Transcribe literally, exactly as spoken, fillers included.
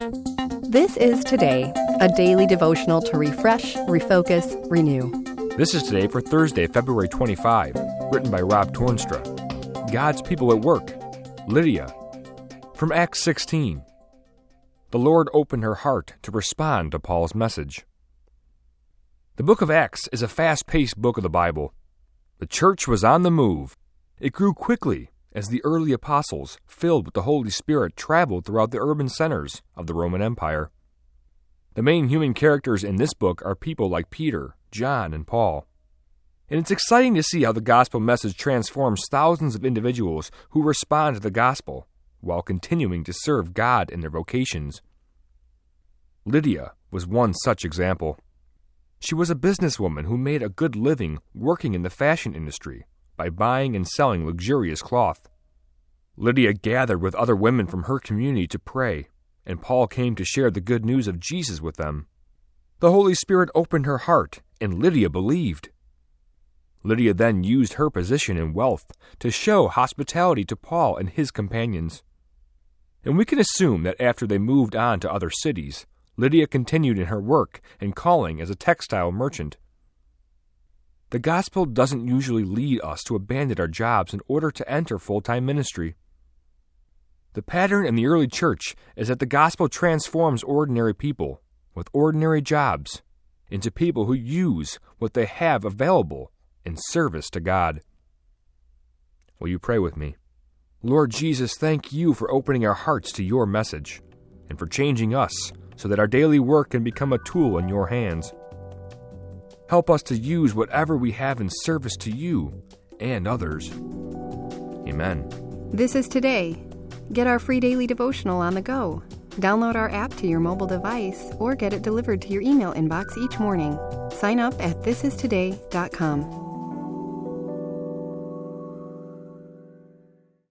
This is Today, a daily devotional to refresh, refocus, renew. This is Today for Thursday, February twenty-fifth, written by Rob Tornstra. God's people at work. Lydia. From Acts sixteen. The Lord opened her heart to respond to Paul's message. The book of Acts is a fast-paced book of the Bible. The church was on the move. It grew quickly as the early apostles, filled with the Holy Spirit, traveled throughout the urban centers of the Roman Empire. The main human characters in this book are people like Peter, John, and Paul. And it's exciting to see how the gospel message transforms thousands of individuals who respond to the gospel while continuing to serve God in their vocations. Lydia was one such example. She was a businesswoman who made a good living working in the fashion industry by buying and selling luxurious cloth. Lydia gathered with other women from her community to pray, and Paul came to share the good news of Jesus with them. The Holy Spirit opened her heart, and Lydia believed. Lydia then used her position and wealth to show hospitality to Paul and his companions. And we can assume that after they moved on to other cities, Lydia continued in her work and calling as a textile merchant. The gospel doesn't usually lead us to abandon our jobs in order to enter full-time ministry. The pattern in the early church is that the gospel transforms ordinary people with ordinary jobs into people who use what they have available in service to God. Will you pray with me? Lord Jesus, thank you for opening our hearts to your message and for changing us so that our daily work can become a tool in your hands. Help us to use whatever we have in service to you and others. Amen. This is Today. Get our free daily devotional on the go. Download our app to your mobile device or get it delivered to your email inbox each morning. Sign up at this is today dot com.